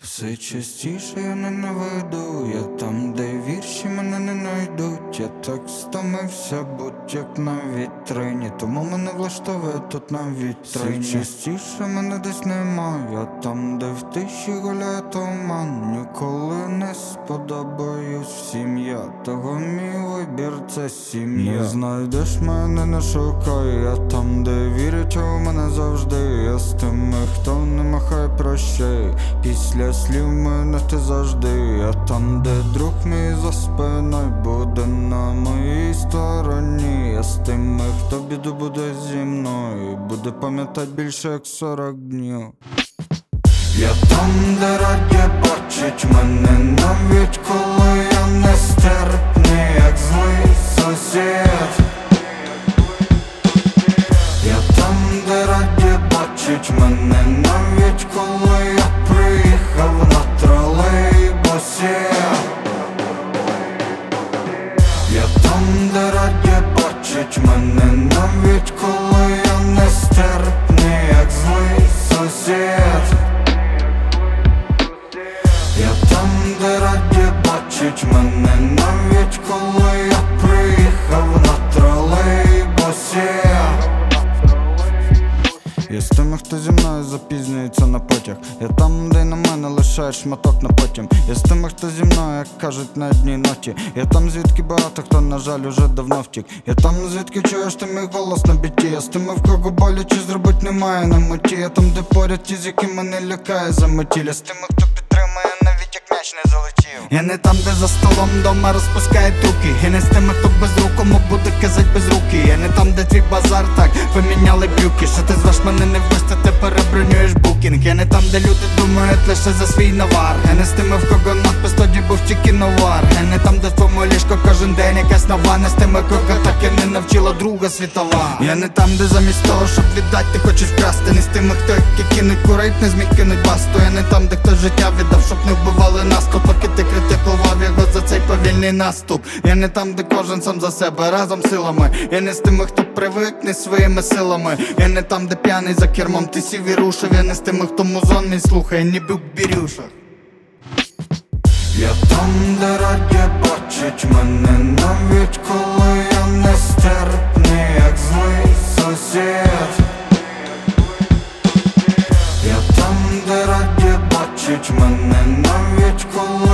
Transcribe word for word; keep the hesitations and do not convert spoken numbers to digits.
Все частіше я ненавиду, я там, де вірші мене не найдуть. Я так стомився, будь як на вітрині, тому мене влаштовує тут на вітрині. Все частіше мене десь нема, я там, де в тиші гуляє туман. Ніколи не сподобаюсь всім я, того мій вибір це сім'я. Не знайдеш мене, не шукай, я там, де вірять у мене завжди. Я з тими, хто не махає прощай, після слів мене ти завжди. Я там, де друг мій за спиною буде на моїй стороні. Я з тими, хто біду буде зі мною, буде пам'ятать більше як сорок днів. Я там, де раді бачить мене, навіть коли я нестерпний, як злий сусід. Я там, де раді бачить мене, навіть коли я приїхав на тролейбусі. Я там, де раді бачить мене, навіть коли я нестерпний, як злий сусід. Я там, де раді бачить мене, навіть коли я приїхав на тролейбусі. Я з тими, хто зі мною запізнюється на потяг. Я там, де на мене лишаєш шматок на потім. Я з тими, хто зі мною, як кажуть, на одній ноті. Я там, звідки багато хто, на жаль, уже давно втік. Я там, звідки чуєш ти мій голос на біті. Я з тими, в кого боляче зробить немає на меті. Я там, де поряд ті, з якими не лякає заметіль. Я з тими, хто підтримує, навіть як м'яч не залетів. Я не там, де за столом дома розпускають руки. Я не з тими, хто без рук, кому буде казать без руки. Я не там, де твій базар, так, поміняли брюки. Що ти звеш мене не в гості, ти перебронюєш букінг. Я не там, де люди думають лише за свій навар. Я не з тими, в кого надпис тоді був тільки новар. Я не там, де в твоєму ліжко кожен день якась нова. Не з тими, кого так і не навчила Друга світова. Я не там, де замість того, щоб віддати, ти хочеш вкрасти. Не з тими, хто які кинуть курить, не зміг кинуть басту. Я не там, де хто життя віддав, щоб не вбивали нас, поки ти критикував його за цей повільний наступ. Я не там, де кожен сам за себе, разом силами. Я не з тими, хто привикне своїми силами. Я не там, де п'яний за кермом ти сів і рушив. Я не з тими, хто музон мій слухає, ніби в бірюшах. Я там, де раді бачить мене, навіть коли я нестерпний, як злий сусід. Я там, де раді бачить мене, навіть коли